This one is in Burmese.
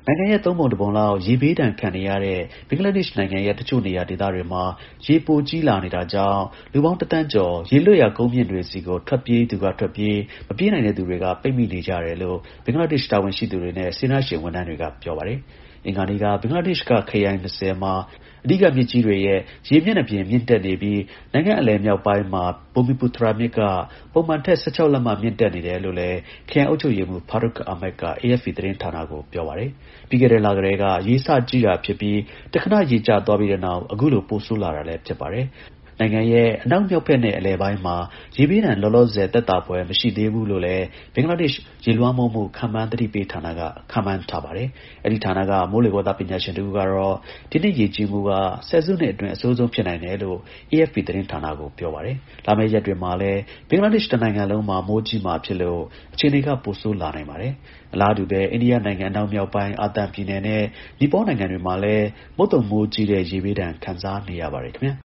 နိုင်ငံရဲ့သုံးပုံတစ်ပုံလောက်ရေဘေးဒဏ်ခံနေရတဲ့ဘင်္ဂလားဒေ့ရှ်နိုင်ငံရဲ့တချို့နေရာဒေသတွေမှာရေပိုကြီးလာနေတာကြောင့်လူပေါင်းတစ်သန်းကျော်ရေလွတ်ရာကုန်းမြင့်တွေဆီကိုထွက်ပြေးသူကထွက်ပြေးမပြေးနိုင်တဲ့သူတွေကပိတ်မိနေကြတယ်လို့ဘင်္ဂလားဒေ့ရှ်တာဝန်ရှိသူတွေနဲ့စေတနာ့ရှင်ဝန်ထမ်းတွေကပြောပါတယ်။အင်္ဂါနေ့ကဘင်္ဂလားဒေ့ရှ်ကခရိုင်20မှာအဓိကမြစ်ကြီးတွေရဲ့ရေမျက်နှာပြင်မြင့်တက်နေပြီးနိုင်ငံအလယ်မြောက်ပိုင်းမှာBumiputra မြစ်ကပုံမှန်ထက်16လက်မမြင့်တက်နေတယ်လို့လည်းခရိုင်အုပ်ချုပ်ရေးမှူး Farooq Ahmed က AFP သတင်းဌာနကိုပြောပါတယ်။ပြီးခဲ့တဲ့လကတည်းကရေစကြီးတာဖြစ်ပြီးတခဏရေကျသွားပြီးတဲ့နောက်အခုလိုပိုဆိုးလာတာလည်းဖြစ်ပါတယ်။နိုင်ငံရဲ့အနောက်မြောက်ဘက်နဲ့အလယ်ပိုင်းမှာရေဘေးဒဏ်လောလောဆယ်သက်သာဖွယ်မရှိသေးဘူးလို့လည်းဘင်္ဂလားဒေ့ရှ်ရေလွှမ်းမိုးမှုခန့်မှန်းသတိပေးဌာနကခန့်မှန်းထားပါတယ်။အဲဒီဌာနကမိုးလေဝသပညာရှင်တစ်ဦးကတော့ဒီနှစ်ရေကြီးမှုကဆယ်စုနှစ်အတွင်းအဆိုးဆုံးဖြစ်နိုင်တယ်လို့ AFP သတင်းဌာနကိုပြောပါတယ်။လာမယ့်ရက်တွေမှာလည်းဘင်္ဂလားဒေ့ရှ်တစ်နိုင်ငံလုံးမှာမိုးကြီးမှာဖြစ်လို့အခြေအနေကပိုဆိုးလာနိုင်ပါတယ်။အလားတူပဲအိန္ဒိယနိုင်ငံအနောက်မြောက်ပိုင်းအာသံပြည်နယ်နဲ့နီပေါနိုင်ငံတွေမှာလည်းမုတ်သုန်မိုးကြီးတဲ့ရေဘေးဒဏ်ခံစားနေရပါတယ်ခင်ဗျာ